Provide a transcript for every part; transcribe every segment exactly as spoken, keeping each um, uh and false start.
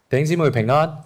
弟兄姊妹平安。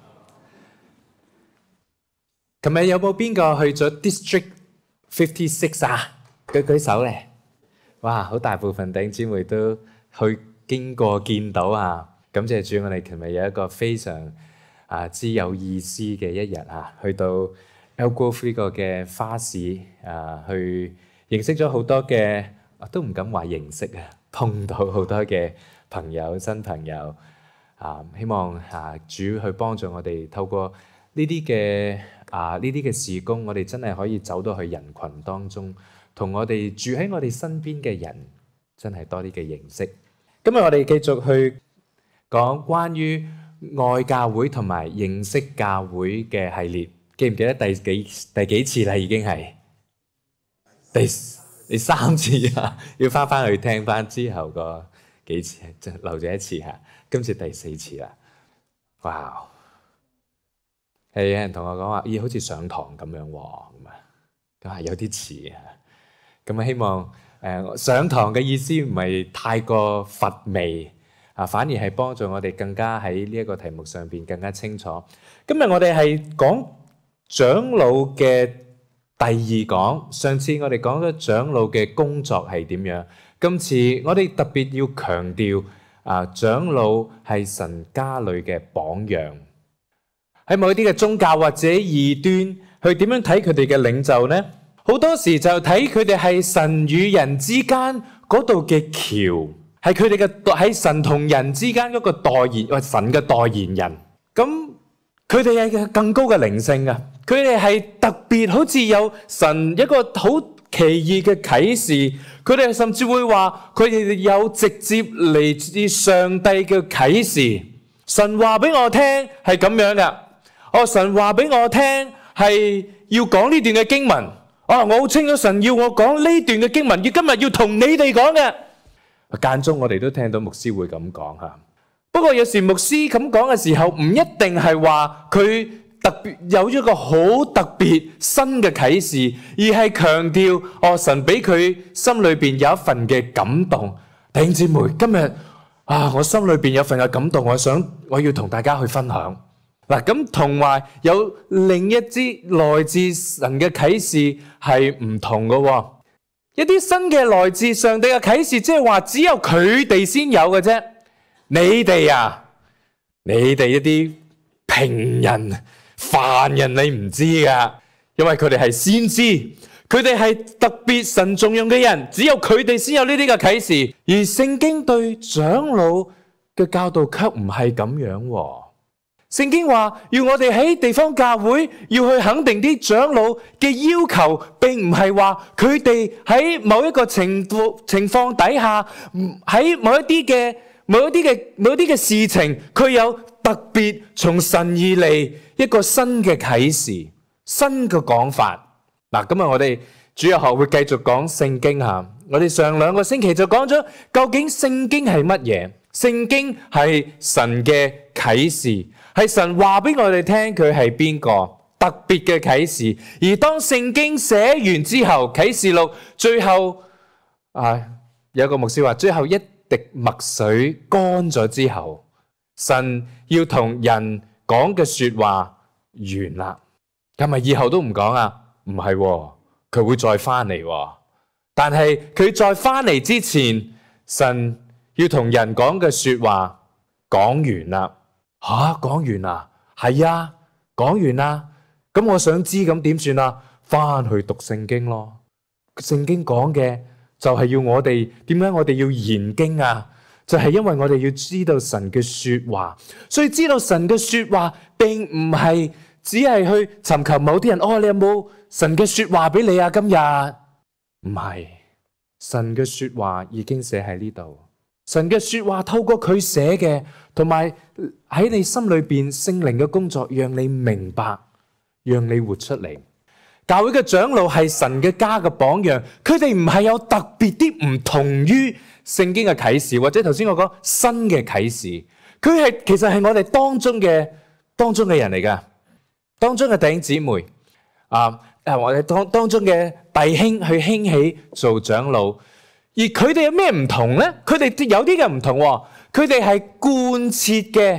琴日有冇邊個去咗 District fifty-six 啊？舉舉手咧！哇，好大部分弟兄姊妹都去經過見到啊！感謝主，我哋琴日有一個非常啊之有意思嘅一日啊，去到 Elk Grove 呢個嘅花市啊，去認識咗好多嘅，都唔敢話認識啊，碰到好多嘅朋友、新朋友啊，希望啊主去幫助我哋，透過呢啲嘅啊呢啲嘅事工，我哋真係可以走到去人群當中，同我哋住喺我哋身邊嘅人，真係多啲嘅認識。今日我哋繼續去講關於愛教會同埋認識教會嘅系列，記唔記得第幾第幾次啦？已經係第第三次啊！要翻翻去聽翻之後個幾次，就漏咗一次嚇。今次第四次啦！哇！係有人同我講話，咦，好似上堂咁樣喎，咁啊，咁係有啲似啊。咁啊，希望誒、呃、上堂嘅意思唔係太過乏味啊，反而係幫助我哋更加喺呢一個題目上邊更加清楚。今日我哋係講長老嘅第二講，上次我哋講咗長老嘅工作係點樣，今次我哋特別要強調啊，長老係神家裏嘅榜樣。喺某啲嘅宗教或者異端，去點樣睇佢哋嘅領袖呢？好多時就睇佢哋係神與人之間嗰度嘅橋，係佢哋嘅喺神同人之間嗰個代言，或神嘅代言人。咁佢哋係更高嘅靈性啊！佢哋係特別好似有神一個好奇異嘅啟示。佢哋甚至會話佢哋有直接嚟自上帝嘅啟示。神話俾我聽係咁樣嘅。哦，神話俾我聽係要講呢段嘅經文。哦，我好清楚神要我講呢段嘅經文，要今日要同你哋講嘅。間中我哋都聽到牧師會咁講吓。不過有時牧師咁講嘅時候，唔一定係話佢特別有一個好特別新嘅啟示，而係強調哦，神俾佢心裏邊有一份嘅感動。弟兄姊妹，今日啊，我心裏邊有份嘅感動，我想我要同大家去分享。嗱，咁同埋有另一支來自神嘅啟示係唔同嘅喎，一啲新嘅來自上帝嘅啟示，即係話只有佢哋先有嘅啫。你哋啊，你哋一啲平人、凡人，你唔知噶，因為佢哋係先知，佢哋係特別神重用嘅人，只有佢哋先有呢啲嘅啟示。而聖經對長老嘅教導卻唔係咁樣喎。聖經話要我哋喺地方教會要去肯定啲長老嘅要求，並唔係話佢哋喺某一個情況情況底下，喺某一啲嘅某一啲嘅某一啲嘅事情，佢有特別從神而嚟一個新嘅啟示、新嘅講法。嗱，今日我哋主日學會繼續講聖經吓。我哋上兩個星期就講咗究竟聖經係乜嘢？聖經係神嘅啟示。係神話俾我哋聽佢係邊個特別嘅啟示，而當聖經寫完之後，啟示錄最後啊，有個牧師話，最後一滴墨水乾咗之後，神要同人講嘅說話完啦，係咪以後都唔講啊？唔係喎，佢會再翻嚟喎。但係佢再翻嚟之前，神要同人講嘅說話講完啦。吓，講完啦？係啊，講完啦。咁我想知咁點算啊？翻去讀聖經咯。聖經講嘅就係要我哋，點解我哋要研經啊？就係因為我哋要知道神嘅說話，所以知道神嘅說話並唔係只係去尋求某啲人。哦，你有冇神嘅說話俾你啊？今日唔係，神嘅說話已經寫喺呢度。神嘅說話透過佢寫嘅，同埋喺你心裏邊聖靈嘅工作，讓你明白，讓你活出嚟。教會嘅長老係神嘅家嘅榜樣，佢哋唔係有特別啲唔同於聖經嘅啟示，或者頭先我講新嘅啟示，佢係其實係我哋當中嘅當中嘅人嚟噶，當中嘅弟兄姊妹啊，誒，我哋當當中嘅弟兄去興起做長老。而佢哋有咩唔同呢？佢哋有啲嘅唔同，佢哋係貫徹嘅，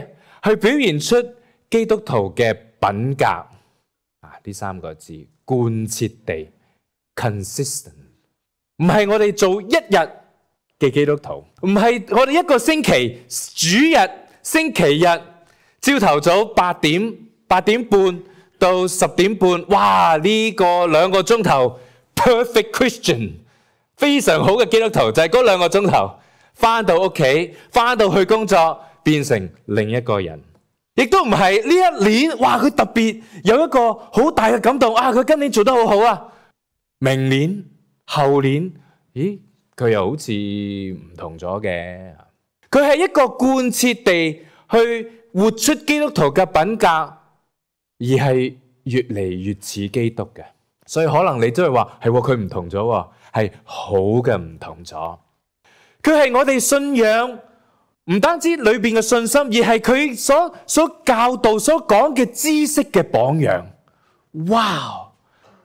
去表現出基督徒嘅品格啊！呢三個字貫徹地 consistent， 唔係我哋做一日嘅基督徒，唔係我哋一個星期主日星期日朝頭早八點八點半到十點半，哇！呢個兩個鐘頭 perfect Christian， 非常好嘅基督徒就係嗰兩個鐘頭，翻到屋企翻到去工作變成另一個人。亦都唔係呢一年，哇！佢特別有一個好大嘅感動啊！佢今年做得好好啊，明年後年，咦？佢又好似唔同咗嘅。佢係一個貫徹地去活出基督徒嘅品格，而係越嚟越似基督嘅。所以可能你都係話係佢唔同咗，係好嘅唔同咗。佢係我哋信仰。唔單止裏邊嘅信心，而係佢所所教導、所講嘅知識嘅榜樣。Wow!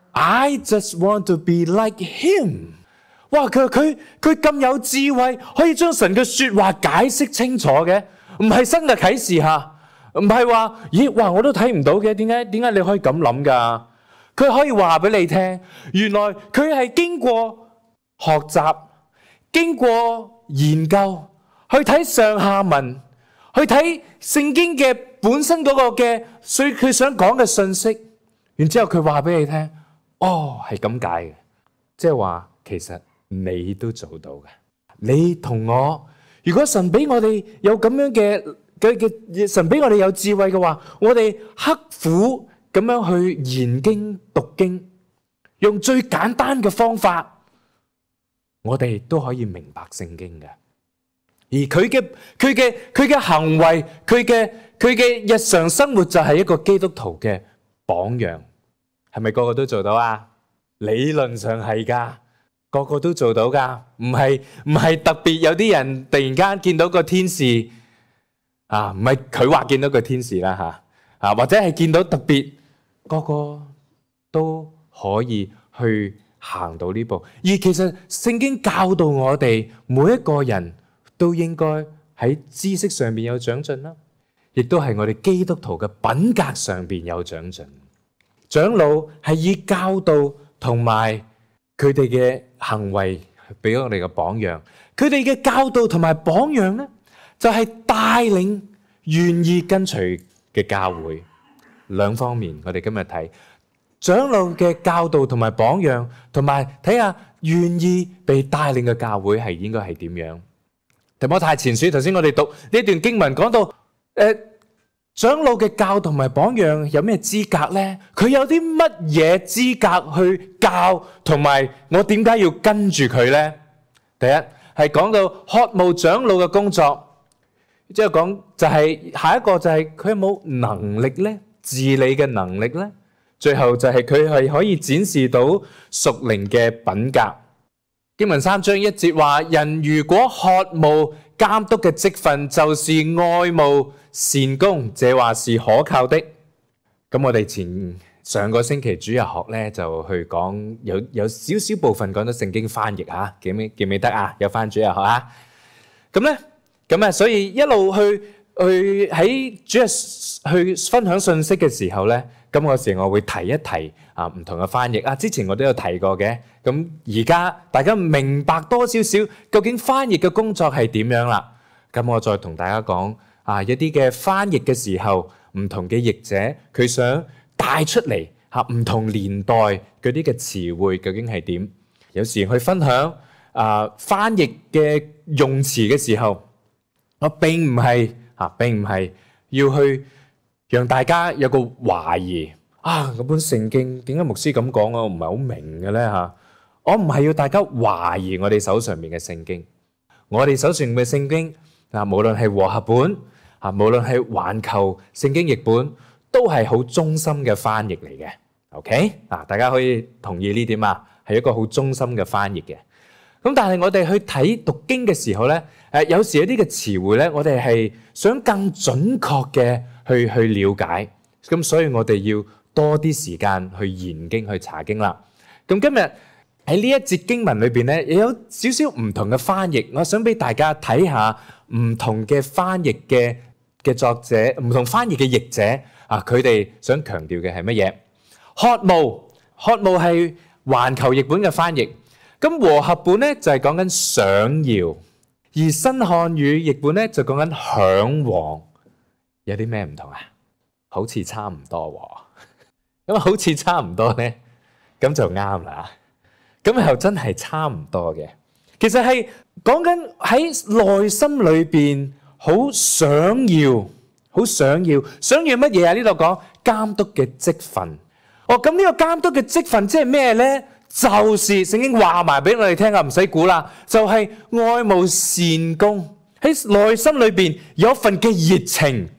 I just want to be like him。哇！佢佢佢咁有智慧，可以將神嘅說話解釋清楚嘅，唔係新嘅啟示吓，唔係話咦？哇！我都睇唔到嘅，點解點解你可以咁諗噶？佢可以話俾你聽，原來佢係經過學習、經過研究。去睇上下文，去睇聖經嘅本身嗰個嘅，所以佢想講嘅信息，然之後佢話俾你聽，哦，係咁解嘅，即係話其實你都做到嘅。你同我，如果神俾我哋有咁樣嘅嘅嘅，神俾我哋有智慧嘅話，我哋刻苦咁樣去研經讀經，用最簡單嘅方法，我哋都可以明白聖經嘅。而佢嘅佢嘅佢嘅行為，佢嘅佢嘅日常生活就係一個基督徒嘅榜樣，係咪個個都做到啊？理論上係噶，個個都做到噶，唔係唔係特別有啲人突然間見到個天使啊，唔係佢話見到個天使啦吓啊，或者係見到特別，個個都可以去行到呢步。而其實聖經教導我哋每一個人。都應該喺知識上面有長進啦，亦都係我哋基督徒嘅品格上面有長進。長老係以教導同埋佢哋嘅行為俾我哋嘅榜樣。佢哋嘅教導同埋榜樣咧，就係帶領願意跟隨嘅教會。兩方面，我哋今日睇長老嘅教導同埋榜樣，同埋睇下願意被帶領嘅教會係應該係點樣。提摩太前書，頭先我哋讀呢段經文講到，誒、呃，長老嘅教同埋榜樣有咩資格呢？佢有啲乜嘢資格去教，同埋我點解要跟住佢呢？第一係講到渴慕長老嘅工作，即係講就係、是、下一個就係佢有冇能力呢？治理嘅能力呢？最後就係佢係可以展示到屬靈嘅品格。經文三章一節話：人如果渴慕監督嘅職分，就是愛慕善工，這話是可靠的。咁我哋前上個星期主日學咧就去講有有少少部分講到聖經翻譯吓，記唔記唔記得啊？有翻主日學啊？咁咧咁啊，所以一路去去喺主日去分享信息嘅時候咧。咁嗰時我會提一提啊唔同嘅翻譯啊，之前我都有提過嘅。咁而家大家明白多少少究竟翻譯嘅工作係點樣啦？咁我再同大家講啊，一啲嘅翻譯嘅時候，唔同嘅譯者佢想帶出嚟嚇唔同年代嗰啲嘅詞彙究竟係點？有時去分享啊翻譯嘅用詞嘅時候，我並唔係嚇並唔係要去。讓大家有個懷疑啊！嗰本聖經點解牧師咁講啊？我唔係好明嘅咧嚇。我唔係要大家懷疑我哋手上面嘅聖經，我哋手上面嘅聖經啊，無論係和合本啊，無論係環球聖經譯本，都係好忠心嘅翻譯嚟嘅。OK 嗱，大家可以同意呢點啊？係一個好忠心嘅翻譯嘅。咁但係我哋去睇讀經嘅時候咧，誒有時有啲嘅詞彙咧，我哋係想更準確嘅。去去了解，咁所以我哋要多啲時間去研經去查經啦。咁今日喺呢一節經文裏邊咧，又有少少唔同嘅翻譯，我想俾大家睇下唔同嘅翻譯嘅嘅作者、唔同翻譯嘅譯者啊，佢哋想強調嘅係乜嘢？渴慕，渴慕係環球譯本嘅翻譯。咁和合本咧就係講緊想要，而新漢語譯本咧就講緊嚮往。有啲咩唔同啊？好似差唔多喎。咁好似差唔多咧，咁就啱啦。咁又真係差唔多嘅。其實係講緊喺內心裏邊好想要，好想要，想要乜嘢啊？呢度講監督嘅職分。哦，咁呢個監督嘅職分即係咩咧？就是聖經話埋俾我哋聽啊，唔使估啦，就係愛慕善工，喺內心裏邊有一份嘅熱情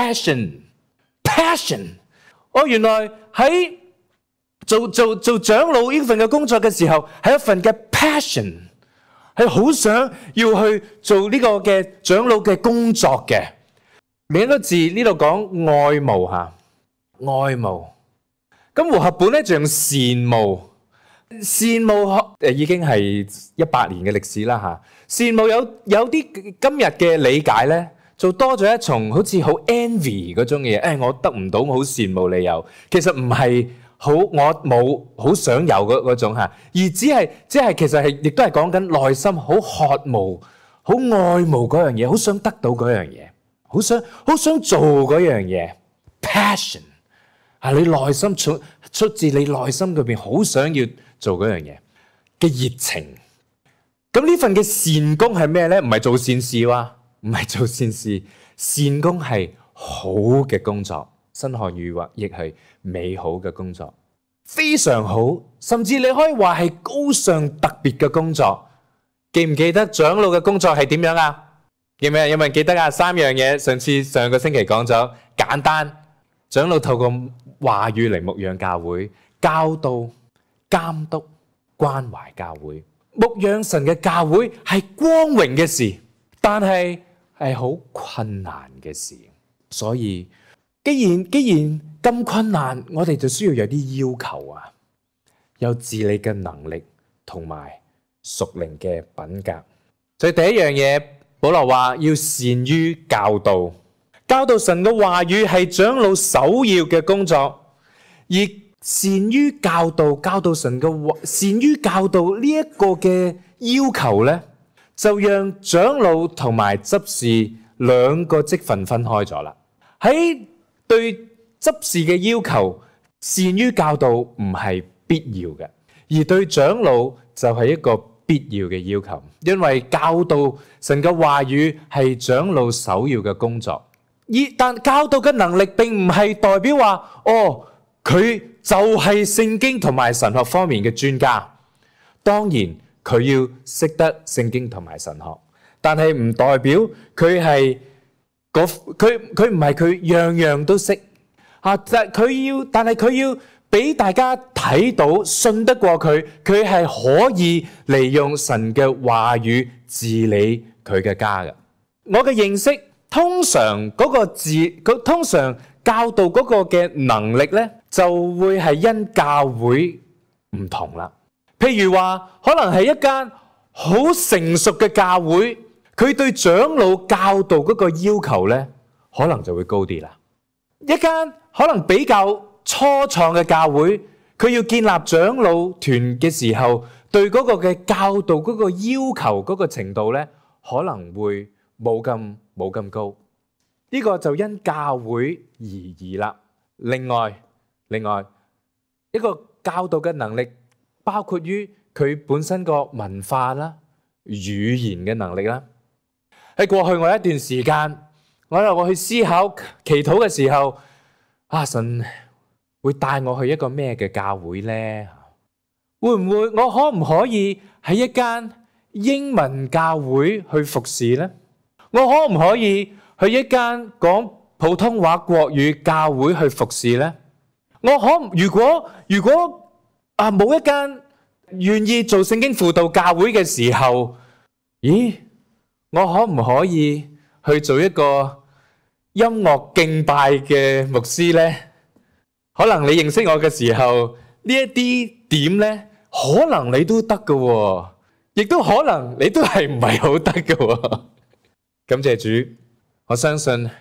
，passion，passion。哦，原來喺做做做長老呢份嘅工作嘅時候，係一份嘅 passion，係好想要去做呢個嘅長老嘅工作嘅。另一個字呢度講愛慕吓，愛慕。咁和合本咧就用羨慕。羨慕誒已經係一百年嘅歷史啦嚇。羨慕有有啲今日嘅理解咧，就多咗一重好似好 envy 嗰種嘅嘢。誒、哎，我得唔到，我好羨慕你有。其實唔係好，我冇好想有嗰嗰種嚇，而只係即係其實係亦都係講緊內心好渴慕、好愛慕嗰樣嘢，好想得到嗰樣嘢，好想好想做嗰樣嘢。passion 係你內心出出自你內心裏邊好想要做嗰樣嘢嘅熱情。咁呢份嘅善工係咩咧？唔係做善事哇，唔係做善事，善工係好嘅工作。新漢語話亦係美好嘅工作，非常好，甚至你可以話係高尚特別嘅工作。記唔記得長老嘅工作係點樣啊？記唔記得？有冇人記得啊？三樣嘢，上次上個星期講咗，簡單。長老透過話語嚟牧養教會，教導、監督、關懷教會。牧養神嘅教會係光榮嘅事，但係係好困難嘅事。所以既然既然咁困難，我哋就需要有啲要求啊，有治理嘅能力同埋屬靈嘅品格。所以第一樣嘢，保羅話要善於教導。教導神嘅話語係長老首要嘅工作，而善於教導、教導神嘅話，善於教導呢一個嘅要求咧，就讓長老同埋執事兩個職份分開咗啦。喺對執事嘅要求，善於教導唔係必要嘅，而對長老就係一個必要嘅要求，因為教導神嘅話語係長老首要嘅工作。而但教導嘅能力並唔係代表話，哦，佢就係聖經同埋神學方面嘅專家。當然佢要識得聖經同埋神學，但係唔代表佢係嗰佢佢唔係佢樣樣都識啊！但佢要，但係佢要俾大家睇到，信得過佢，佢係可以利用神嘅話語治理佢嘅家嘅。我嘅認識。通常嗰個字，佢通常教導嗰個嘅能力咧，就會係因教會唔同啦。譬如話，可能係一間好成熟嘅教會，佢對長老教導嗰個要求咧，可能就會高啲啦。一間可能比較初創嘅教會，佢要建立長老團嘅時候，對嗰個嘅教導嗰個要求嗰個程度咧，可能會冇咁。冇咁高，呢個就因教會而異啦。另外，另外一個教導嘅能力，包括於佢本身個文化啦、語言嘅能力啦。喺過去我一段時間，我喺我去思考、祈禱嘅時候，啊，神會帶我去一個咩嘅教會咧？會唔會我可唔可以喺一間英文教會去服侍咧？我可唔可以去一間講普通話國語教會去服侍呢？我可如果如果啊冇一間願意做聖經輔導教會嘅時候，咦？我可唔可以去做一個音樂敬拜嘅牧師呢？可能你認識我嘅時候，呢一啲點呢，可能你都得㗎喎，亦都可能你都係唔係好得㗎喎。感謝主，我相信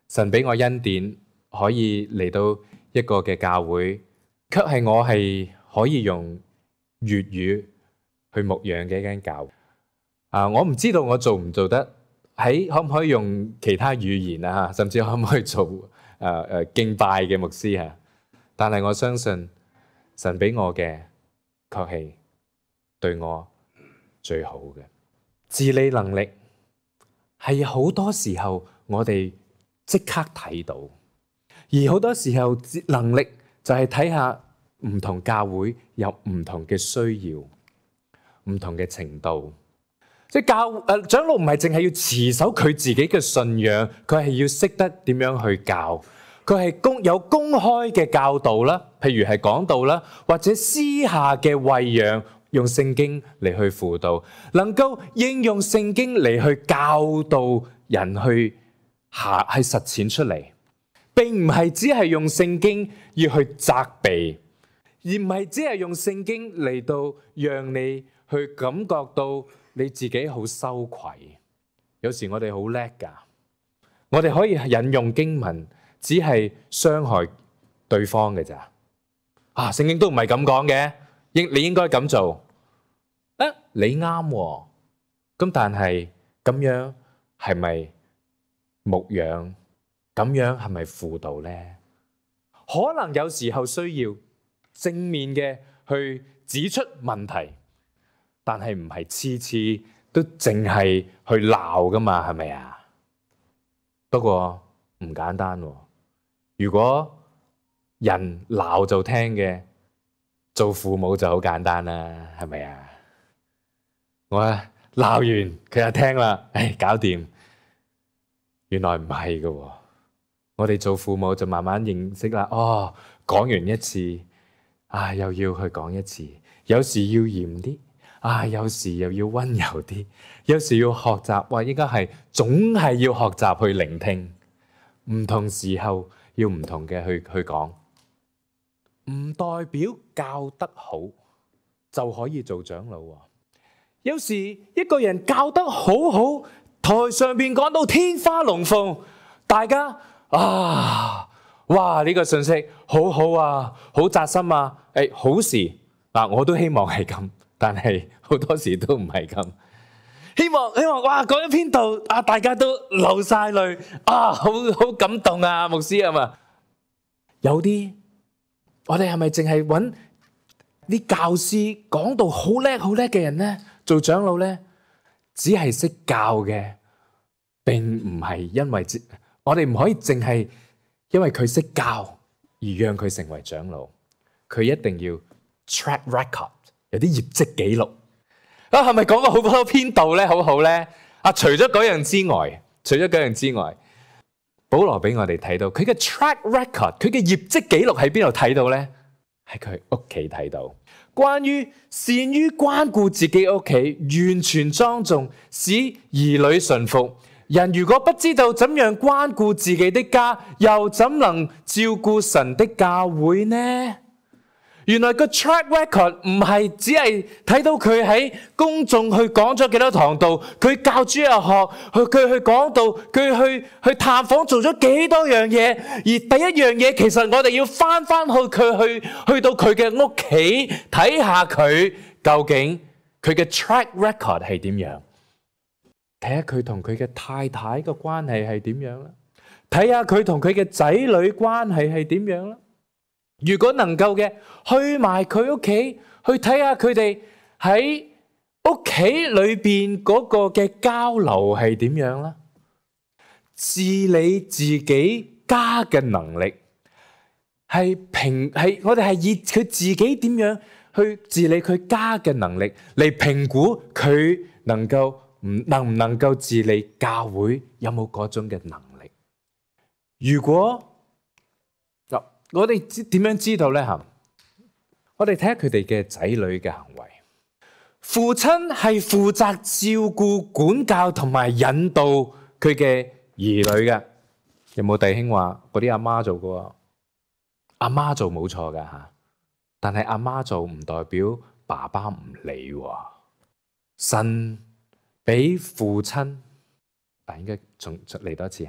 神俾我恩典，可以嚟到一個嘅教會，卻係我係可以用粵語去牧養嘅一間教會。啊，我唔知道我做唔做得，喺可唔可以用其他語言啊，甚至可唔可以做誒誒、呃、敬拜嘅牧師啊？但係我相信神俾我嘅，確係對我最好嘅。治理能力係好多時候我哋即刻睇到，而好多時候能力就係睇下唔同教會有唔同嘅需要，唔同嘅程度。即係教誒、呃、長老唔係淨係要持守佢自己嘅信仰，佢係要識得點樣去教。佢係公有公開嘅教導啦，譬如係講道啦，或者私下嘅餵養，用聖經嚟去輔導，能夠應用聖經嚟去教導人去下係實踐出嚟，並唔係只係用聖經要去責備，而唔係只係用聖經嚟到讓你去感覺到你自己好羞愧。有時我哋好叻㗎，我哋可以引用經文，只係傷害對方嘅咋。啊，聖經都唔係咁講嘅，應你應該咁做。啊，你啱喎。咁但係咁樣係咪牧養？咁樣係咪輔導咧？可能有時候需要正面嘅去指出問題，但係唔係次次都淨係去鬧噶嘛？係咪啊？不過唔簡單喎。如果人鬧就聽嘅，做父母就好簡單啦，係咪啊？我鬧完佢就聽啦，唉，搞掂。原來唔係㗎喎，我哋做父母就慢慢認識啦。哦，講完一次，啊，又要去講一次，有時要嚴啲，啊，有時又要溫柔啲，有時要學習，話應該係總係要學習去聆聽，唔同時候要唔同嘅去去講，唔代表教得好就可以做長老喎。有時一個人教得好好，台上邊講到天花龍鳳，大家啊，哇！呢個信息好好啊，好扎心啊，誒，好事嗱，我都希望係咁，但係好多時都唔係咁。希望希望哇，講一篇道啊，大家都流晒淚啊，好好感動啊，牧師啊嘛。有啲我哋係咪淨係揾啲教師講到好叻好叻嘅人咧做長老咧？只係識教嘅，並唔係因為我哋唔可以淨係因為佢識教而讓佢成為長老。佢一定要 track record， 有啲業績記錄。啊，係咪講過好多篇道咧？好好咧。啊，除咗嗰樣之外，除咗嗰樣之外，保羅俾我哋睇到佢嘅 track record， 佢嘅業績記錄喺邊度睇到咧？喺佢屋企睇到。關於善於關顧自己屋企，完全莊重，使兒女順服。人如果不知道怎樣關顧自己的家，又怎能照顧神的教會呢？原來個 track record 唔係只係睇到佢喺公眾去講咗幾多堂道，佢教主日學，佢佢去講道，佢去去探訪做咗幾多樣嘢。而第一樣嘢，其實我哋要翻翻去佢去去到佢嘅屋企睇下佢究竟佢嘅 track record 係點樣，睇下佢同佢嘅太太嘅關係係點樣啦，睇下佢同佢嘅仔女關係係點樣啦。如果能夠嘅，去埋佢屋企，去睇下佢哋喺屋企裏邊嗰個嘅交流係點樣啦。治理自己家嘅能力係評係我哋係以佢自己點樣去治理佢家嘅能力嚟評估佢能夠唔能唔能夠治理教會，有冇嗰種嘅能力。如果我哋點樣知道咧？吓，我哋睇下佢哋嘅仔女嘅行為。父親係負責照顧、管教同埋引導佢嘅兒女嘅。有冇弟兄話嗰啲阿媽做過？阿媽做冇錯噶吓，但係阿媽做唔代表爸爸唔理。神俾父親，但應該重嚟多一次吓。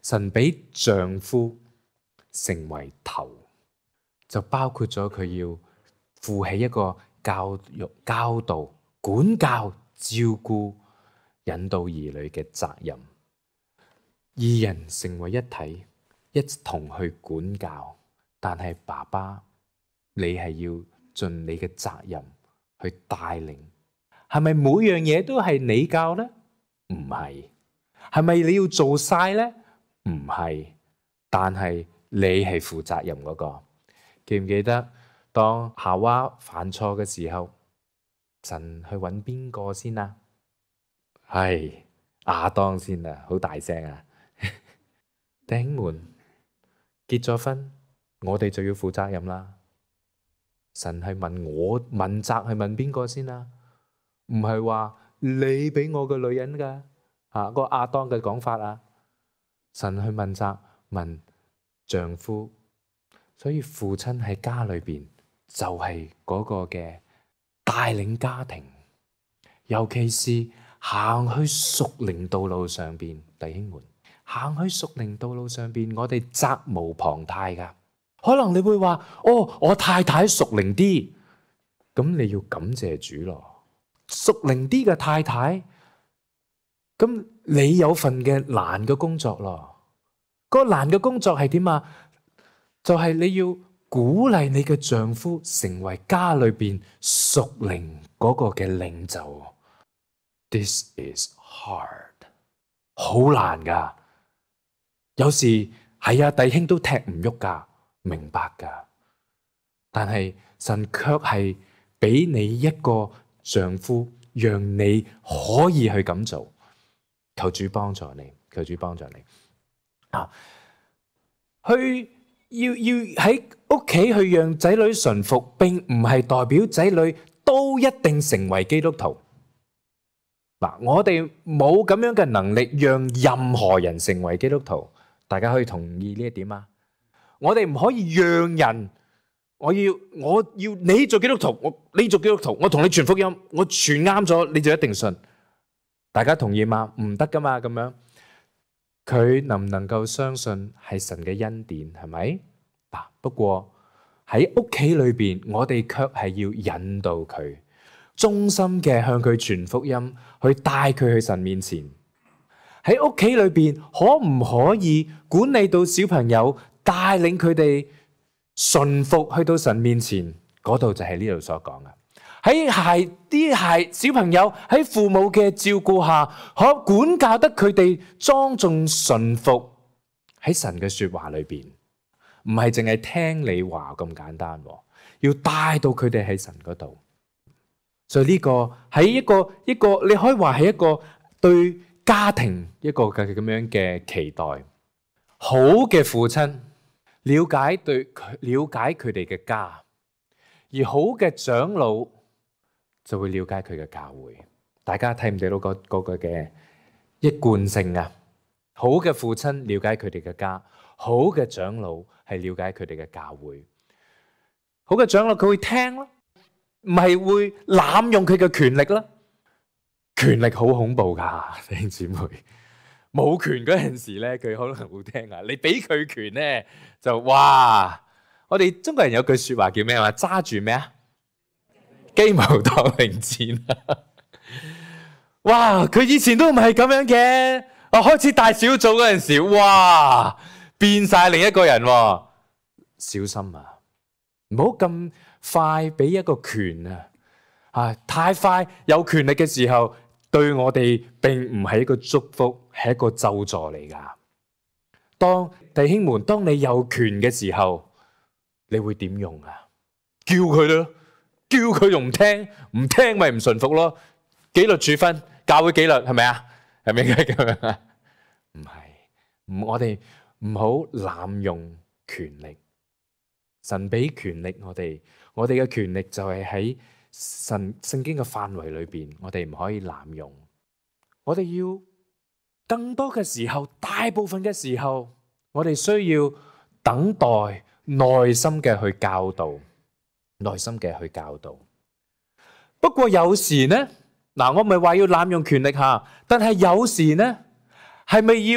神俾丈夫成為頭，就包括咗佢要負起一個教育、教導、管教、照顧、引導兒女嘅責任。二人成為一體，一同去管教。但係爸爸，你係要盡你嘅責任去帶領。係咪每樣嘢都係你教呢？唔係。係咪你要做晒呢？唔係。但係你係負責任嗰個。記唔記得當夏娃犯錯嘅時候，神去揾邊個先啊？係亞當先啊！好大聲啊！弟兄們，結咗婚，我哋就要負責任啦。神係問我問責，係問邊個先啊？唔係話你俾我個女人噶吓，個亞當嘅講法啊。神去問責，問丈夫。所以父親喺家裏邊就係嗰個嘅帶領家庭，尤其是行去屬靈道路上邊，弟兄們，行去屬靈道路上邊，我哋責無旁貸噶。可能你會話：哦，我太太屬靈啲，咁你要感謝主咯。屬靈啲嘅太太，咁你有份嘅難嘅工作咯。個難嘅工作係點啊？就係你要鼓勵你嘅丈夫成為家裏邊屬靈嗰個嘅領袖。This is hard， 好難噶。有時係啊，弟兄都踢唔喐噶，明白噶。但係神卻係俾你一個丈夫，讓你可以去咁做。求主幫助你，求主幫助你啊！去。要要喺屋企去讓仔女順服，並唔係代表仔女都一定成為基督徒。嗱，我哋冇咁樣嘅能力讓任何人成為基督徒。大家可以同意呢一點啊？我哋唔可以讓人，我要我要你做基督徒，我你做基督徒，我同你傳福音，我傳啱咗你就一定信。大家同意嗎？唔得噶嘛，咁樣。佢能唔能夠相信係神嘅恩典，係咪？嗱，不過喺屋企裏邊，我哋卻係要引導佢，忠心嘅向佢傳福音，去帶佢去神面前。喺屋企裏邊，可唔可以管理到小朋友，帶領佢哋順服去到神面前？嗰度就係呢度所講嘅。喺孩啲孩小朋友喺父母嘅照顧下，可管教得佢哋莊重順服喺神嘅說話裏邊，唔係淨係聽你話咁簡單，要帶到佢哋喺神嗰度。所以呢個喺一個一個你可以話係一個對家庭一個嘅咁樣嘅期待。好嘅父親了解對佢了解佢哋嘅家，而好嘅長老就會了解佢嘅教會。大家睇唔睇到嗰嗰個嘅一貫性啊？好嘅父親了解佢哋嘅家，好嘅長老係了解佢哋嘅教會。好嘅長老佢會聽咯，唔係會濫用佢嘅權力啦。權力好恐怖噶，弟兄姊妹。冇權嗰陣時咧，佢可能會聽啊。你俾佢權咧，就哇！我哋中國人有句說話叫咩話？揸住咩啊？雞毛當令箭啊！哇！佢以前都唔係咁樣嘅，我開始帶小組嗰陣時，哇，變晒另一個人喎。小心啊，唔好咁快俾一個權啊！啊，太快有權力嘅時候，對我哋並唔係一個祝福，係一個咒詛嚟噶。當弟兄們，當你有權嘅時候，你會點用啊？叫佢咯。叫佢仲唔聽，唔聽咪唔順服咯。紀律處分，教會紀律係咪啊？係咪應該咁樣啊？唔係，唔我哋唔好濫用權力。神俾權力我哋，我哋嘅權力就係喺神聖經嘅範圍裏邊，我哋唔可以濫用。我哋要更多嘅時候，大部分嘅時候，我哋需要等待，耐心嘅去教導。耐心嘅去教導。不過有時呢，嗱，我唔係話要濫用權力吓，但係有時呢，係咪要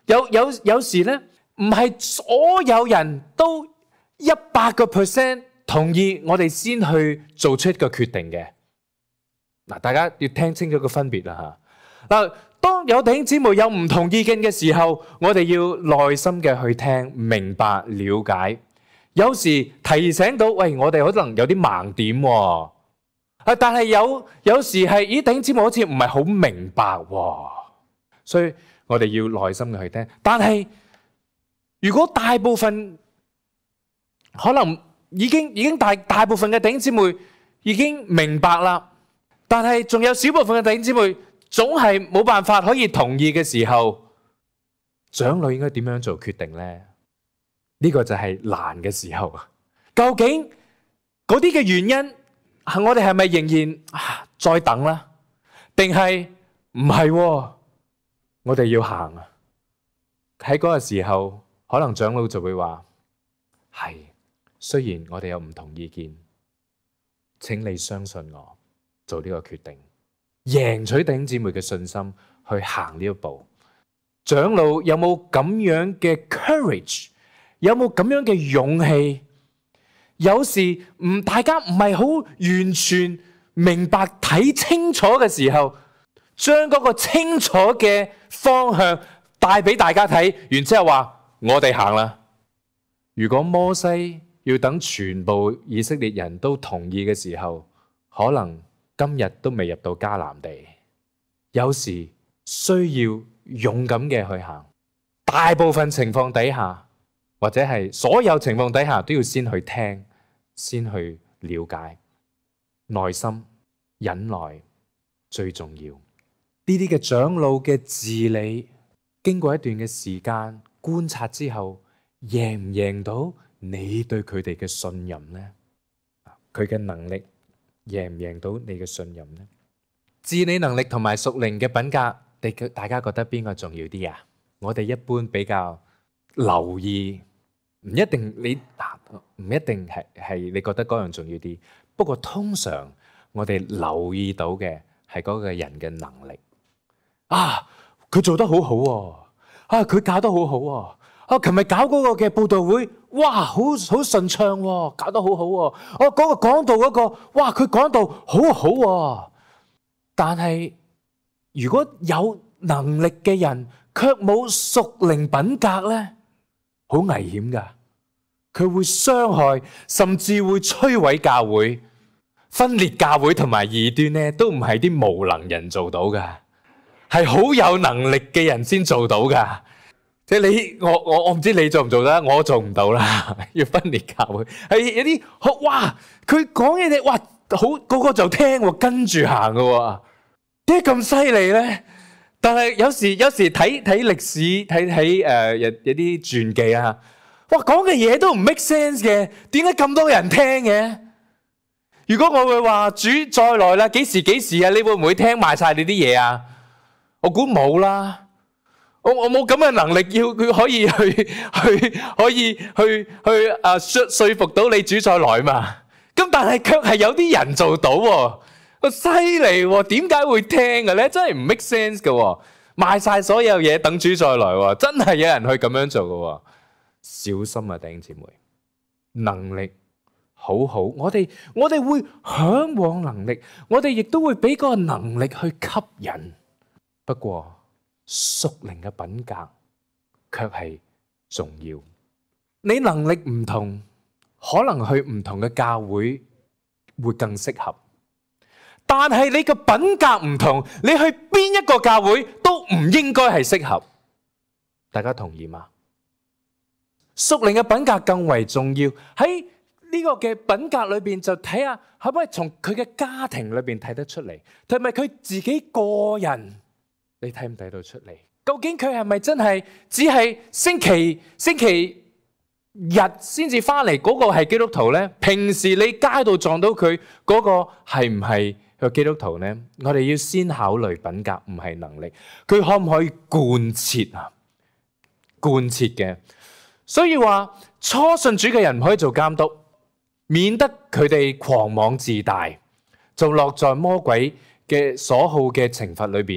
有有有時咧，唔係所有人都一百個 percent 同意我哋先去做出一個決定嘅。嗱，大家要聽清楚個分別啦嚇。嗱，當有弟兄姊妹有唔同意見嘅時候，我哋要耐心嘅去聽、明白、了解。有時提醒到，喂，我哋可能有啲盲點喎。啊，但係有有時係，咦，弟兄姊妹好似唔係好明白喎。所以我哋要耐心嘅去聽。但係如果大部分可能已經已經大大部分嘅弟兄姊妹已經明白啦。但係仲有少部分嘅弟兄姊妹總係冇辦法可以同意嘅時候，長老應該點樣做決定呢？呢個就係難嘅時候。究竟嗰啲嘅原因係我哋係咪仍然啊再等啦？定係唔係？我哋要行啊！喺嗰個時候，可能長老就會話：係，雖然我哋有唔同意見，請你相信我。做呢個決定，贏取弟兄姊妹嘅信心，去行呢一步。長老有冇咁樣嘅 courage？ 有冇咁樣嘅勇氣？有時唔大家唔係好完全明白睇清楚嘅時候，將嗰個清楚嘅方向帶俾大家睇，然之後話我哋行啦。如果摩西要等全部以色列人都同意嘅時候，可能今日都未入到迦南地。有時需要勇敢嘅去行，大部分情況底下，或者係所有情況底下，都要先去聽，先去了解，耐心忍耐最重要。呢啲嘅長老嘅治理，經過一段嘅時間觀察之後，贏唔贏到你對佢哋嘅信任呢？佢嘅能力贏唔贏到你嘅信任呢？治理能力同埋屬靈嘅品格，你大家覺得邊個重要啲啊？我哋一般比較留意，唔一定你唔一定係係你覺得嗰樣重要啲。不過通常我哋留意到嘅係嗰個人嘅能力。啊，佢做得好好喎！啊，佢搞得好好喎！啊，琴日搞嗰個嘅佈道會，哇，好好順暢喎，搞得好好喎！哦，嗰個講道嗰個，哇，佢講道好好喎。但係如果有能力嘅人卻冇屬靈品格咧，好危險噶。佢會傷害，甚至會摧毀教會、分裂教會同埋異端咧，都唔係啲無能人做到噶，係好有能力嘅人先做到噶。即係你我我我唔知你做唔做得，我做唔到啦。要分裂教會係有啲好哇，佢講嘢哋哇好個個就聽喎，跟住行噶喎，點解咁犀利咧？但係有時有時睇睇歷史睇睇誒有有啲傳記啊，哇講嘅嘢都唔 make sense 嘅，點解咁多人聽嘅？如果我會話主再來啦，幾時幾時啊？你會唔會聽埋晒你啲嘢啊？我估冇啦。我我冇咁嘅能力，要佢可以去去可以去去啊說說服到你主再來嘛？咁但係卻係有啲人做到喎，個犀利喎，點解會聽嘅咧？真係唔 make sense 嘅喎，賣晒所有嘢等主再來喎，真係有人去咁樣做嘅喎，小心啊弟兄姊妹，能力好好，我哋我哋會嚮往能力，我哋亦都會俾嗰個能力去吸引，不過屬靈嘅品格卻係重要。你能力唔同，可能去唔同嘅教會會更適合，但係你嘅品格唔同，你去邊一個教會都唔應該係適合。大家同意嗎？屬靈嘅品格更為重要。喺呢個嘅品格裏邊就睇下，可唔可以從佢嘅家庭裏邊睇得出嚟，同埋佢自己個人。你睇唔睇到出嚟？究竟佢係咪真係只係星期星期日先至翻嚟嗰個係基督徒呢？平時你街度撞到佢嗰個係唔係個基督徒呢？我哋要先考慮品格，唔係能力。佢可唔可以貫徹啊？貫徹嘅，所以話初信主嘅人唔可以做監督，免得佢哋狂妄自大，就落在魔鬼嘅所好嘅懲罰裏邊。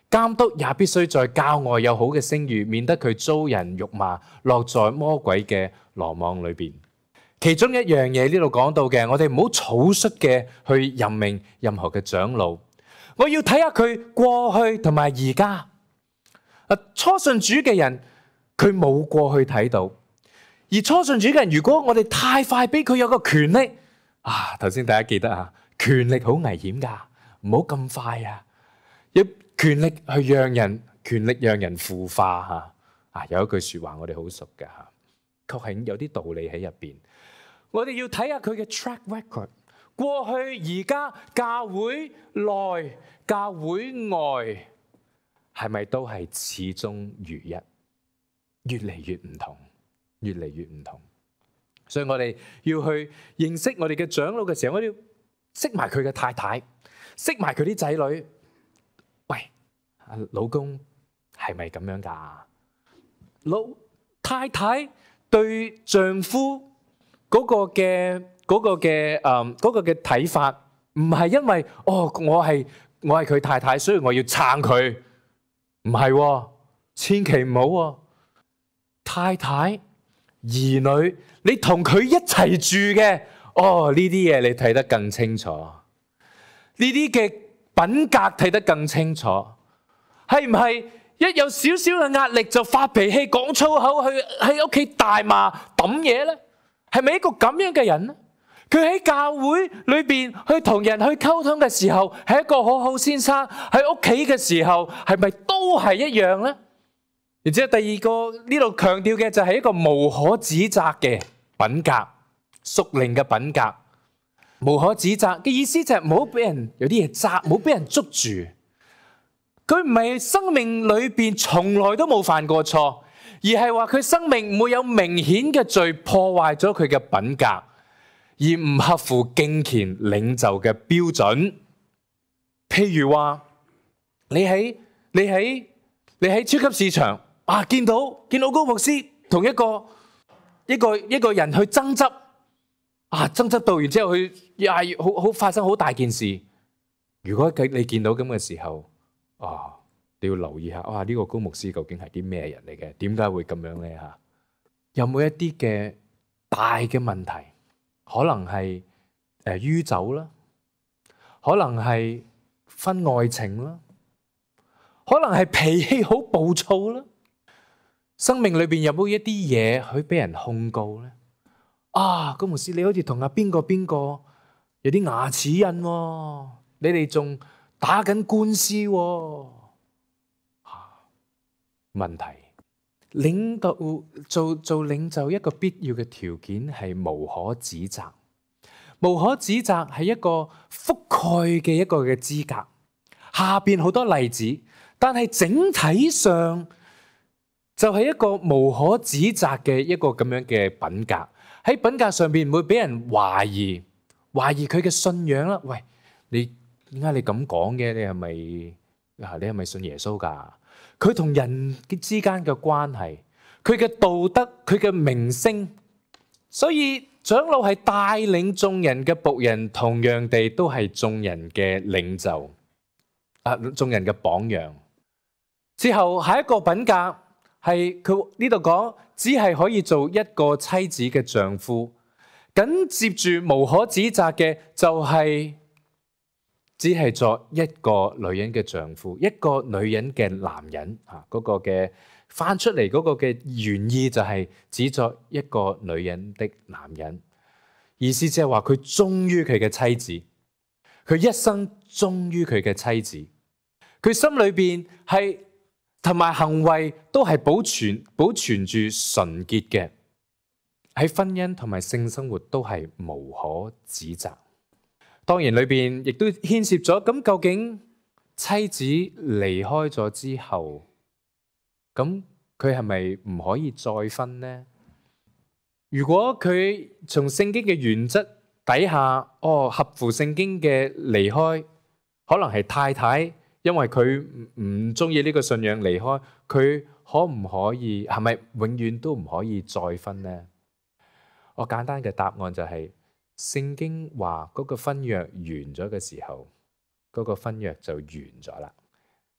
監督也必須在教外有好嘅聲譽，免得佢遭人辱罵，落在魔鬼嘅羅網裏邊。其中一樣嘢呢度講到嘅，我哋唔好草率嘅去任命任何嘅長老。我要睇下佢過去同埋而家。初信主嘅人，佢冇過去睇到。而初信主嘅人，如果我哋太快俾佢有個權力，啊，頭先大家記得啊，權力好危險噶，唔好咁快啊！有權力去讓人，權力讓人腐化吓。啊，有一句說話我哋好熟嘅吓，確係有啲道理喺入邊。我哋要睇下佢嘅 track record， 過去、而家、教會內、教會外，係咪都係始終如一？越嚟越唔同。越嚟越唔同，所以我哋要去認識我哋嘅長老嘅時候，我哋要識埋佢嘅太太，識埋佢啲仔女。喂，老公係咪咁樣噶？老太太對丈夫嗰個嘅嗰個嘅誒嗰個嘅睇法，唔係因為哦我係我係佢太太，所以我要撐佢，唔係喎，千祈唔好喎，太太。兒女，你同佢一齊住嘅，哦，呢啲嘢你睇得更清楚，呢啲嘅品格睇得更清楚，係唔係一有少少嘅壓力就發脾氣、講粗口、去喺屋企大罵、抌嘢咧？係咪一個咁樣嘅人咧？佢喺教會裏邊去同人去溝通嘅時候，係一個好好先生；喺屋企嘅時候，係咪都係一樣咧？然之後第二個呢度強調嘅就係一個無可指責嘅品格，屬靈嘅品格。無可指責嘅意思就係唔好俾人有啲嘢責，唔好俾人捉住。佢唔係生命裏邊從來都冇犯過錯，而係話佢生命唔會有明顯嘅罪破壞咗佢嘅品格，而唔合乎敬虔領袖嘅標準。譬如話你喺你喺你喺超級市場。啊！見到見到高牧師同一個一個一個人去爭執，啊爭執到然之後佢又係好好發生好大件事。如果你見到咁嘅時候，啊你要留意下，啊呢個高牧師究竟係啲咩人嚟嘅？點解會咁樣咧？嚇，有冇一啲嘅大嘅問題？可能係誒酗酒啦，可能係婚外情啦，可能係脾氣好暴躁啦。生命裏邊有冇一啲嘢去俾人控告咧？啊，高牧師，你好似同阿邊個邊個有啲牙齒印喎，你哋仲打緊官司喎。啊，問題，領導做做領袖一個必要嘅條件係無可指責，無可指責係一個覆蓋嘅一個嘅資格。下邊好多例子，但係整體上。就係一個無可指責嘅一個咁樣嘅品格，喺品格上邊唔會俾人懷疑，懷疑佢嘅信仰啦。喂，你點解你咁講嘅？你係咪啊？你係咪信耶穌噶？佢同人之間嘅關係，佢嘅道德，佢嘅名聲，所以長老係帶領眾人嘅僕人，同樣地都係眾人嘅領袖，啊，眾人嘅榜樣。之後下一個品格。係佢呢度講，只係可以做一個妻子嘅丈夫。緊接住無可指責嘅就係、是，只係作一個女人嘅丈夫，一個女人嘅男人啊。嗰、那個嘅翻出嚟嗰個嘅原意就係只作一個女人的男人，意思即係話佢忠於佢嘅妻子，佢一生忠於佢嘅妻子，佢心裏邊係。同埋行為都係保存保存住純潔嘅，喺婚姻同埋性生活都係無可指責。當然裏邊亦都牽涉咗，咁究竟妻子離開咗之後，咁佢係咪唔可以再婚呢？如果佢從聖經嘅原則底下，哦，合乎聖經嘅離開，可能係太太。因為佢唔中意呢個信仰離開，佢可唔可以係咪永遠都唔可以再婚呢？我簡單嘅答案就係、是、聖經話嗰個婚約完咗嘅時候，嗰、那個婚約就完咗啦。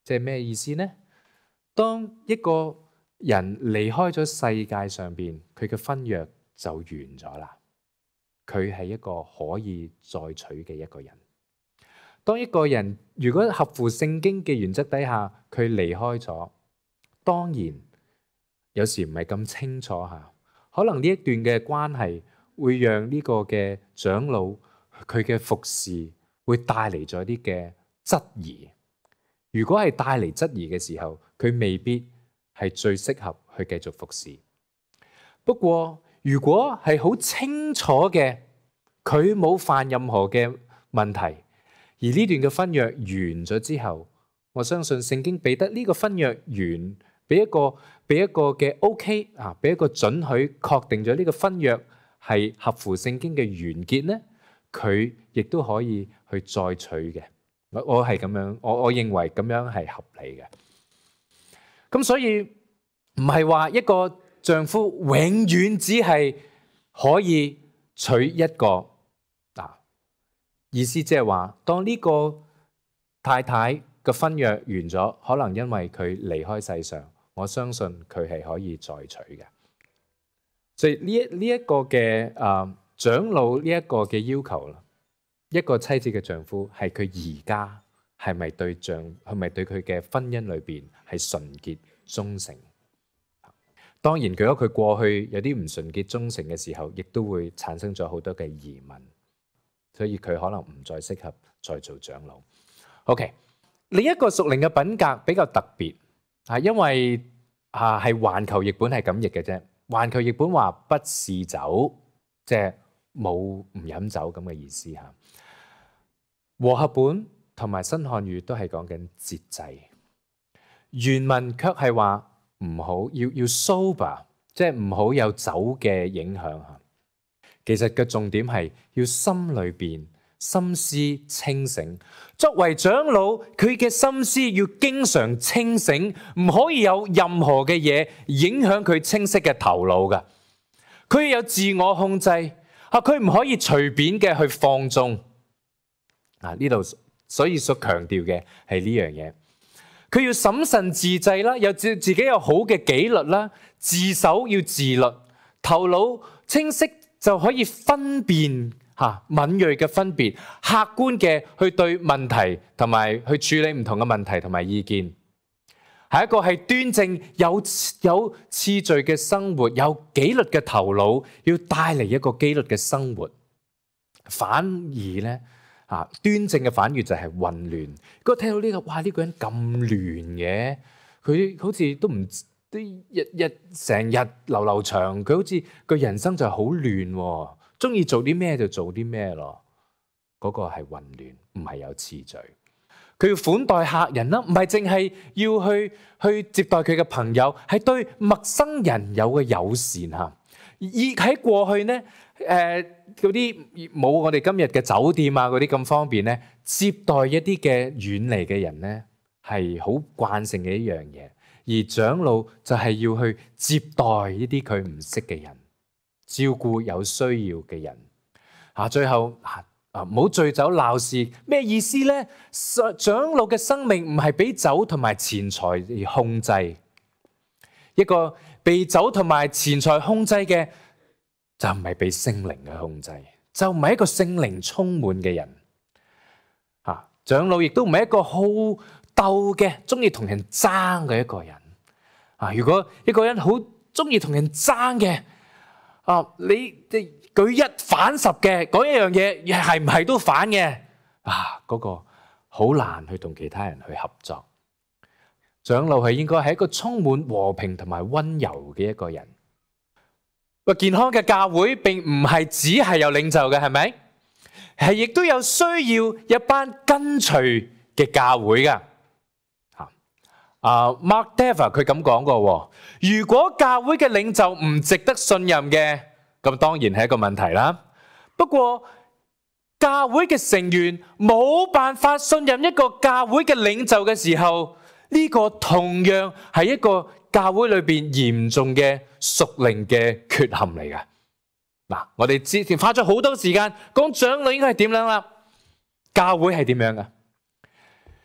即係咩意思呢？當一個人離開咗世界上邊，佢嘅婚約就完咗啦。佢係一個可以再娶嘅一個人。當一個人如果合乎聖經嘅原則底下，佢離開咗，當然有時唔係咁清楚吓，可能呢一段嘅關係會讓呢個嘅長老佢嘅服侍會帶嚟咗啲嘅質疑。如果係帶嚟質疑嘅時候，佢未必係最適合去繼續服侍。不過如果係好清楚嘅，佢冇犯任何嘅問題，而呢段嘅婚約完咗之後，我相信聖經俾得呢個婚約完，俾一個俾一個嘅 OK 啊，俾一個准許，確定咗呢個婚約係合乎聖經嘅完結呢，佢亦都可以去再娶嘅。我我係咁樣，我我認為咁樣係合理嘅。咁所以唔係話一個丈夫永遠只係可以娶一個啊，意思即係話，當呢個太太嘅婚約完咗，可能因為佢離開世上，我相信佢係可以再娶嘅。所以呢一呢一個嘅啊長老呢一個嘅要求啦，一個妻子嘅丈夫係佢而家係咪對丈係咪對佢嘅婚姻裏邊係純潔忠誠？當然，如果佢過去有啲唔純潔忠誠嘅時候，亦都會產生咗好多嘅疑問，所以佢可能唔再適合再做長老。OK， 另一個屬靈嘅品格比較特別，係因為啊係環球譯本係咁譯嘅啫。環球譯本話不嗜酒，即係冇唔飲酒咁嘅意思嚇。和合本同埋新漢語都係講緊節制，原文卻係話唔好要要 sober， 即係唔好有酒嘅影響嚇。其實嘅重點係要心裏邊心思清醒。作為長老，佢嘅心思要經常清醒，唔可以有任何嘅嘢影響佢清晰嘅頭腦噶。佢要有自我控制啊，佢唔可以隨便嘅去放縱啊。呢度所以所強調嘅係呢樣嘢。佢要審慎自制啦，有自自己有好嘅紀律啦，自守要自律，頭腦清晰就可以分辨吓，敏銳嘅分別，客觀嘅去對問題同埋去處理唔同嘅問題同埋意見，係一個係端正有有次序嘅生活，有紀律嘅頭腦，要帶嚟一個紀律嘅生活。反而咧啊，端正嘅反而就係混亂。如果聽到呢個，哇！呢個人咁亂嘅，佢好似都唔都日日成日流流長，佢好似個人生就係好亂，中意做啲咩就做啲咩咯。嗰個係混亂，唔係有次序。佢要款待客人啦，唔係淨係要去去接待佢嘅朋友，係對陌生人有個友善嚇。而喺過去咧，誒嗰啲冇我哋今日嘅酒店啊嗰啲咁方便咧，接待一啲嘅遠離嘅人咧係好慣性嘅一樣嘢。而長老就係要去接待呢啲佢唔識嘅人，照顧有需要嘅人。啊，最後啊啊唔好醉酒鬧事，咩意思咧？長老嘅生命唔係俾酒同埋錢財而控制，一個被酒同埋錢財控制嘅，就唔係被聖靈嘅控制，就唔係一個聖靈充滿嘅人。啊，長老亦都唔係一個好鬥嘅，中意同人爭嘅一個人。啊，如果一個人好中意同人爭嘅，啊，你即舉一反十嘅，講一樣嘢係唔係都反嘅？啊，嗰個好難去同其他人去合作。長老係應該係一個充滿和平同埋溫柔嘅一個人。個健康嘅教會並唔係只係有領袖嘅，係咪？係亦都有需要一班跟隨嘅教會噶。啊、uh, ，Mark Dever 佢咁講過，如果教會嘅領袖唔值得信任嘅，咁當然係一個問題啦。不過教會嘅成員冇辦法信任一個教會嘅領袖嘅時候，呢、這個同樣係一個教會裏邊嚴重嘅屬靈嘅缺陷嚟㗎。嗱，我哋之前花咗好多時間講長老應該係點樣啦，教會係點樣㗎？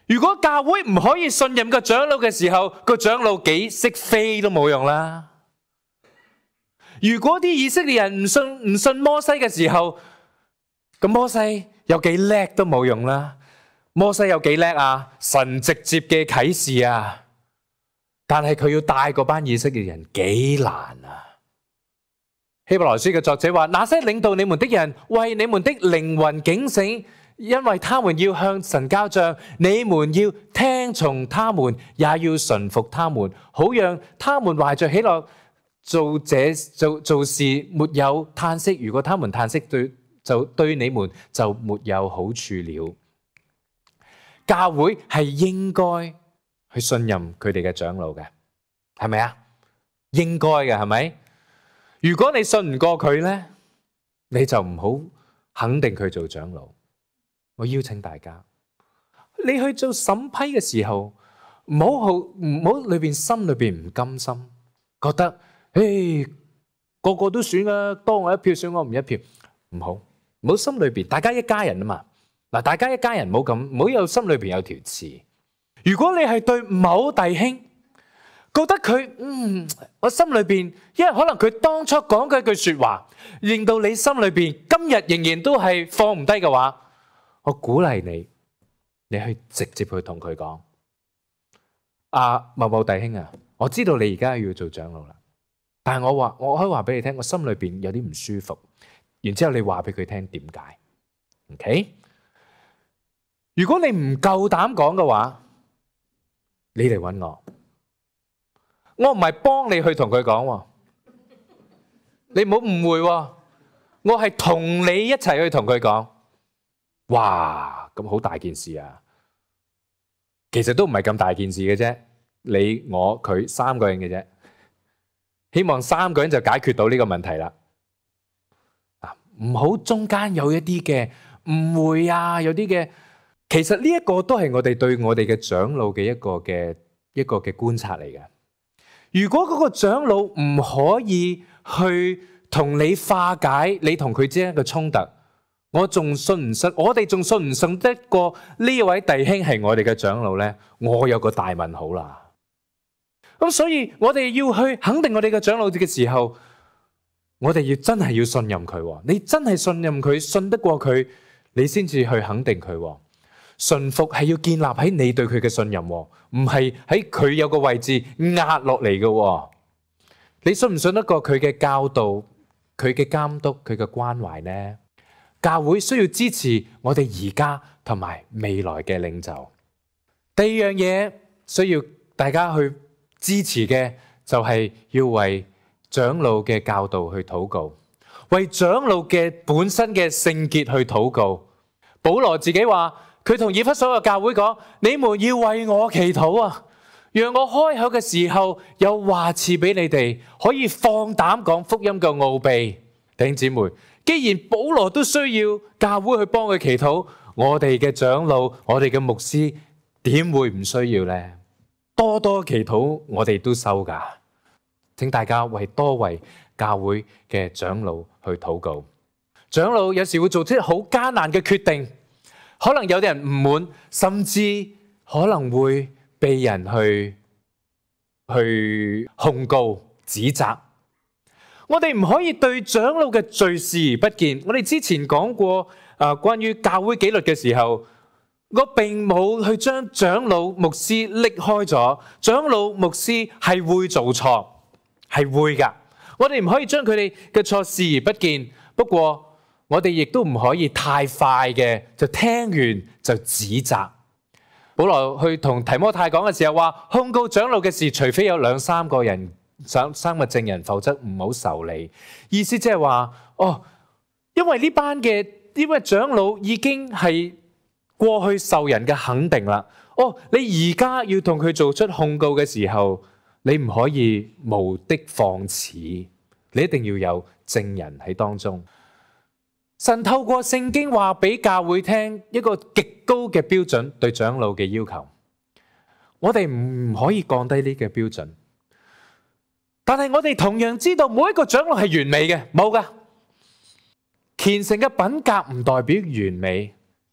如果教會唔可以信任個長老嘅時候，個長老幾識飛都冇用啦。如果啲以色列人唔信唔信摩西嘅時候，咁摩西有幾叻都冇用啦。摩西有幾叻啊？神直接嘅啟示啊！但係佢要帶嗰班以色列人幾難啊！希伯來書嘅作者話：那些領導你們的人為你們的靈魂警醒，因為他們要向神交賬，你們要聽從他們，也要順服他們，好讓他們懷着喜樂做這做做事，沒有嘆息。如果他們嘆息，對就對你們就沒有好處了。教會係應該去信任佢哋嘅長老嘅，係咪啊？應該嘅，係咪？如果你信唔過佢咧，你就唔好肯定佢做長老。我邀請大家，你去做審批嘅時候，唔好好唔好裏邊心裏邊唔甘心，覺得誒個個都選啦，多我一票，選我唔一票，唔好唔好心裏邊，大家一家人啊嘛。嗱，大家一家人唔好咁，唔好有心裏邊有條刺。如果你係對某弟兄覺得佢，嗯，我心裏邊，因為可能佢當初講嘅一句說話，令到你心裏邊今日仍然都係放唔低嘅話，我鼓勵你，你去直接去同佢講，啊某某弟兄啊，我知道你而家要做長老啦，但係我話我可以話俾你聽，我心裏邊有啲唔舒服，然之後你話俾佢聽點解 ？OK？如果你唔夠膽講嘅話，你嚟搵我，我唔係幫你去同佢講，你唔好誤會，我係同你一齊去同佢講。哇，咁好大件事啊！其實都唔係咁大件事嘅啫，你我佢三個人嘅啫，希望三個人就解決到呢個問題啦。啊，唔好中間有一啲嘅誤會啊，有啲嘅。其實呢一個都係我哋對我哋嘅長老嘅一個嘅一個嘅觀察嚟嘅。如果嗰個長老唔可以去同你化解你同佢之間嘅衝突，我仲信唔信？我哋仲信唔信得過呢位弟兄係我哋嘅長老呢？我有個大問號啦。咁所以我哋要去肯定我哋嘅長老嘅時候，我哋要真係要信任佢。你真係信任佢，信得過佢，你先至去肯定佢。順服係要建立喺你對佢嘅信任，唔係喺佢有個位置壓落嚟嘅。你信唔信得過佢嘅教導、佢嘅監督、佢嘅關懷呢？教會需要支持我哋而家同埋未來嘅領袖。第二樣嘢需要大家去支持嘅就係要為長老嘅教導去禱告，為長老嘅本身嘅聖潔去禱告。保羅自己話。佢同以弗所嘅教會講：你們要為我祈禱啊，讓我開口嘅時候有話賜俾你哋，可以放膽講福音嘅奧秘。弟兄姊妹，既然保羅都需要教會去幫佢祈禱，我哋嘅長老、我哋嘅牧師點會唔需要呢？多多祈禱，我哋都收㗎。請大家為多為教會嘅長老去禱告。長老有時會做出好艱難嘅決定。可能有啲人唔滿，甚至可能會被人去去控告、指責。我哋唔可以對長老嘅罪視而不見。我哋之前講過啊，關於教會紀律嘅時候，我並冇去將長老、牧師拎開咗。長老、牧師係會做錯，係會㗎。我哋唔可以將佢哋嘅錯視而不見。不過，我哋亦都唔可以太快嘅就聽完就指責。保羅去同提摩太講嘅時候話，控告長老嘅事，除非有兩三個人、三三個證人，否則唔好受理。意思即係話，哦，因為呢班嘅呢位長老已經係過去受人嘅肯定啦。哦，你而家要同佢做出控告嘅時候，你唔可以無的放矢，你一定要有證人喺當中。神透過聖經話俾教會聽一個極高嘅標準對長老嘅要求，我哋唔可以降低呢個標準。但係我哋同樣知道，每一個長老係完美嘅，冇噶。虔誠嘅品格唔代表完美，教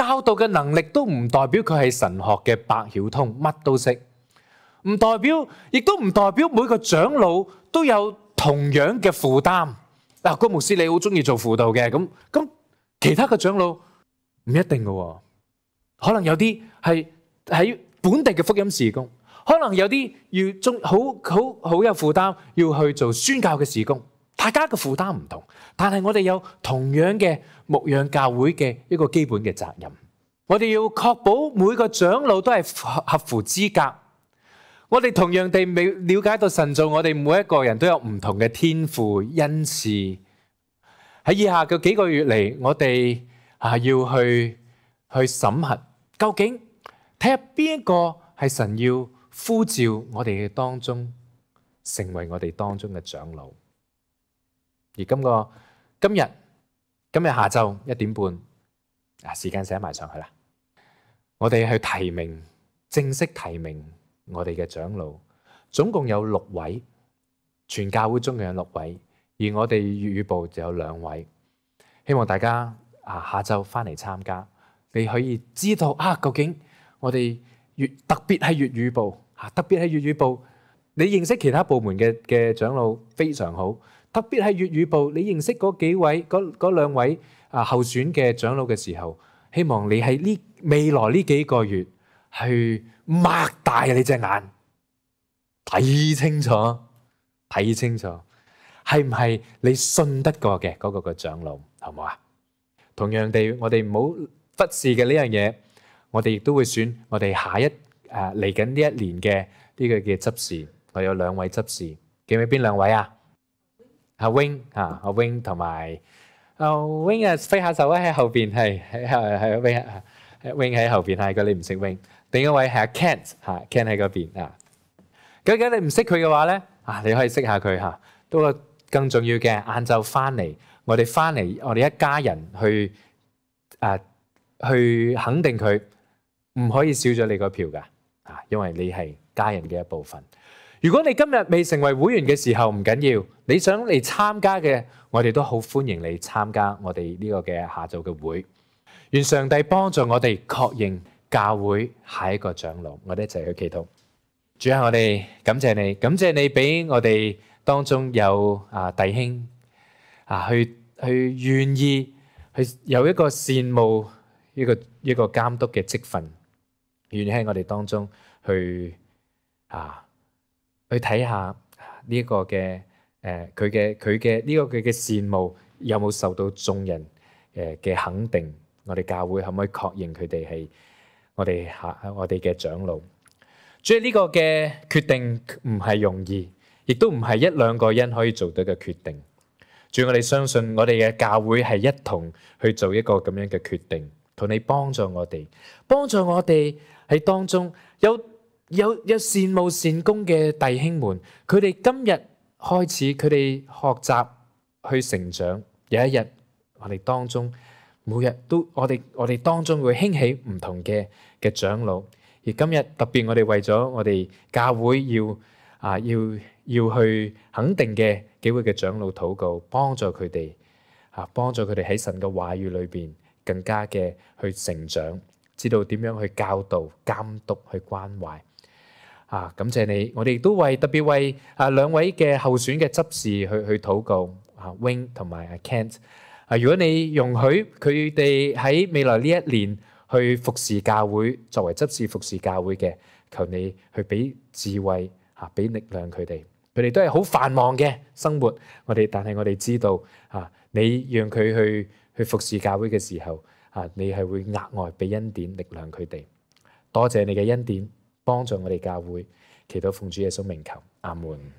教導嘅能力都唔代表佢係神學嘅百曉通，乜都識。唔代表，亦都唔代表每個長老都有同樣嘅負擔。嗱，個牧師你好中意做輔導嘅，咁咁其他嘅長老唔一定嘅，可能有啲係喺本地嘅福音事工，可能有啲要中好好好有負擔要去做宣教嘅事工。大家嘅負擔唔同，但係我哋有同樣嘅牧養教會嘅一個基本嘅責任。我哋要確保每個長老都係合乎資格。我哋同樣地未了解到神造我哋每一個人都有唔同嘅天賦恩賜。喺以下嘅幾個月嚟，我哋啊要去去審核，究竟睇下邊一個係神要呼召我哋嘅當中，成為我哋當中嘅長老。而今個今日今日下晝一點半啊，時間寫埋上去啦。我哋去提名，正式提名我哋嘅長老，總共有六位，全教會總共有六位，而我哋粵語部就有兩位。希望大家啊下晝翻嚟參加，你可以知道啊，究竟我哋粵特別係粵語部啊，特別係粵語部，你認識其他部門嘅嘅長老非常好。特別係粵語部，你認識嗰幾位、嗰嗰兩位啊候選嘅長老嘅時候，希望你喺呢未來呢幾個月去擘大你隻眼，睇清楚，睇清楚，係唔係你信得過嘅嗰個個長老，好唔好啊？同樣地，我哋唔好忽視嘅呢樣嘢，我哋亦都會選我哋下一誒嚟緊呢一年嘅呢個嘅執事，我有兩位執事，記唔記邊兩位啊？阿 wing 啊，阿 wing 同埋阿 wing 啊，揮下手啊，喺後邊係係係 wing 啊 wing 喺後邊係，如果你唔識 wing，另一位係阿 Kent 嚇 Kent 喺嗰邊啊。究竟你唔識佢嘅話咧啊，你可以識下佢嚇。不過更重要嘅，晏晝翻嚟，我哋翻嚟，我哋一家人去誒去肯定佢，唔可以少咗你個票㗎啊，因為你係家人嘅一部分。如果你今日未成為會員嘅時候唔緊要，你想嚟參加嘅，我哋都好歡迎你參加我哋呢個嘅下晝嘅會。願上帝幫助我哋確認教會下一個長老，我哋一齊去祈禱。主啊，我哋感謝你，感謝你俾我哋當中有啊弟兄啊去去願意去有一個羨慕一個一個監督嘅職分，願意喺我哋當中去啊。去睇下呢一個嘅誒佢嘅佢嘅呢個佢嘅羨慕有冇受到眾人誒嘅肯定？我哋教會可唔可以確認佢哋係我哋下我哋嘅長老？所以呢個嘅決定唔係容易，亦都唔係一兩個人可以做到嘅決定。主，我哋相信我哋嘅教會係一同去做一個咁樣嘅決定，同你幫助我哋，幫助我哋喺當中有。有有善務善功嘅弟兄們，佢哋今日開始，佢哋學習去成長。有一日，我哋當中每日都，我哋我哋當中會興起唔同嘅嘅長老。而今日特別，我哋為咗我哋教會要啊要要去肯定嘅幾位嘅長老禱告，幫助佢哋啊，幫助佢哋喺神嘅話語裏邊更加嘅去成長，知道點樣去教導、監督、去關懷。啊！感謝你，我哋亦都為特別為啊兩位嘅候選嘅執事去去禱告啊 ，Wing 同埋阿 Kent 啊。如果你容許佢哋喺未來呢一年去服侍教會，作為執事服侍教會嘅，求你去俾智慧啊，俾力量佢哋。佢哋都係好繁忙嘅生活，我哋但係我哋知道啊，你讓佢去去服侍教會嘅時候啊，你係會額外俾恩典力量佢哋。多謝你嘅恩典。幫助我哋教會，祈禱奉主耶穌名求，阿門。